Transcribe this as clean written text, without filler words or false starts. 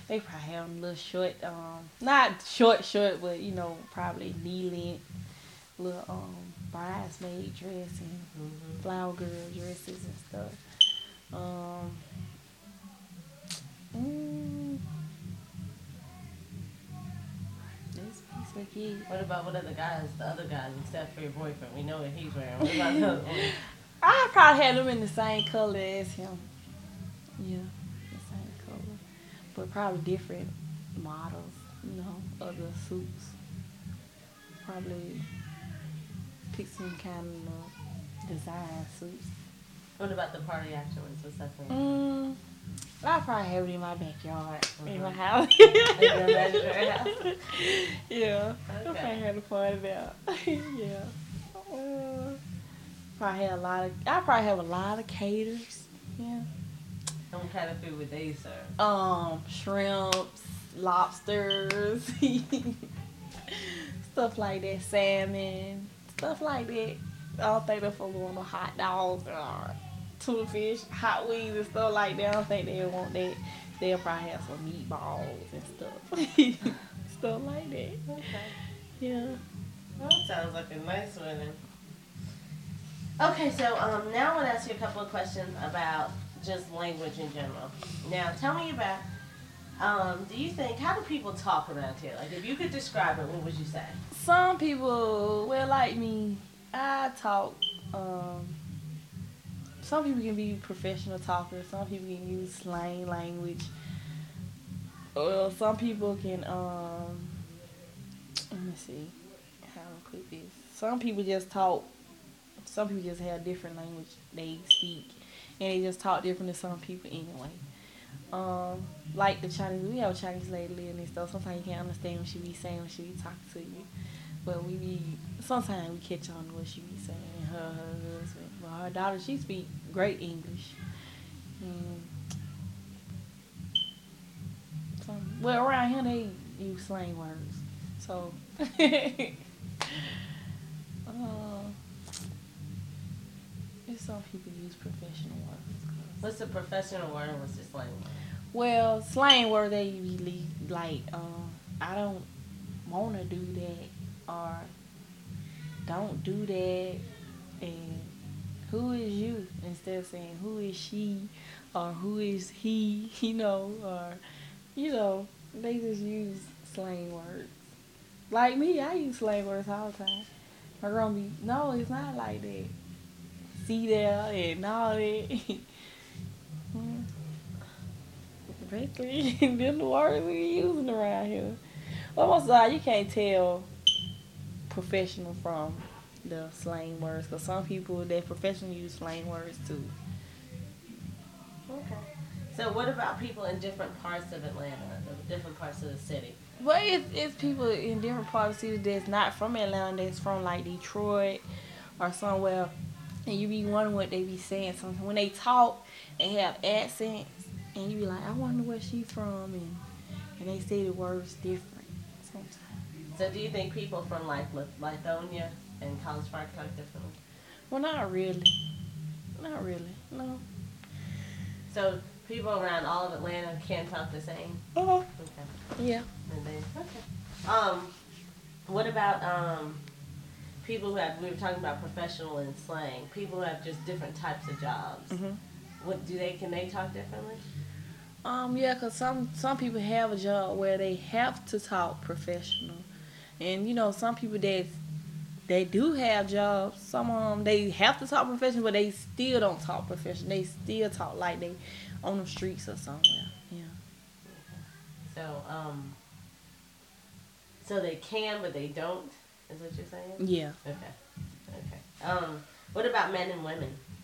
They probably have them little short, not short, but probably knee length, little bridesmaid dress and flower girl dresses and stuff. Um, mm, this piece of kid. What other guys, the other guys except for your boyfriend? We know what he's wearing. What about the other one? I probably had them in the same color as him. Yeah, the same color, but probably different models. Other suits. Probably pick some kind of design suits. What about the party afterwards? What's that for? I probably have it in my backyard, in my house. In your imaginary house? Yeah. Okay. I probably had a party there. Yeah. I probably have a lot of caters. Yeah. What kind of food would they serve? Shrimps, lobsters, stuff like that, salmon, stuff like that. I don't think they're for going to hot dogs or tuna fish, hot wings and stuff like that. I don't think they want that. They'll probably have some meatballs and stuff. Stuff like that. Okay. Yeah. Well, that sounds like a nice one. Okay, so now I want to ask you a couple of questions about just language in general. Now, tell me about, do you think, how do people talk around here? Like, if you could describe it, what would you say? Some people, like me, I talk, some people can be professional talkers. Some people can use slang language. Well, some people can, let me see how to put this. Some people just talk, some people just have different language they speak. And they just talk different than some people anyway. Like the Chinese, we have a Chinese lady living and stuff. Sometimes you can't understand what she be saying when she be talking to you. But sometimes we catch on to what she be saying. And her husband, well, her daughter, she speak great English. Well, around here they use slang words. So, some people use professional words. What's the professional word and what's the slang word? Well, slang word they usually like, I don't want to do that, or don't do that, and who is you, instead of saying who is she, or who is he, or, they just use slang words. Like me, I use slang words all the time. My girl be, no, it's not like that. See there and all that. Basically, them the words we using around here. Almost like you can't tell professional from the slang words, because some people that professionally use slang words too. Okay. So what about people in different parts of Atlanta, different parts of the city? Well, it's people in different parts of the city that's not from Atlanta, that's from like Detroit or somewhere, and you be wondering what they be saying sometimes. When they talk, they have accents, and you be like, I wonder where she from, and they say the words different sometimes. So do you think people from like Lithonia and College Park talk differently? Well, not really. Not really, no. So people around all of Atlanta can talk the same? Uh-huh. Okay. Yeah. Okay. What about people who have, we were talking about professional and slang, people who have just different types of jobs. Mm-hmm. Can they talk differently? Yeah, because some people have a job where they have to talk professional. And, some people they do have jobs, some of them, they have to talk professional, but they still don't talk professional. They still talk like they on the streets or somewhere. Yeah. So they can, but they don't, is what you're saying? Yeah. Okay. What about men and women?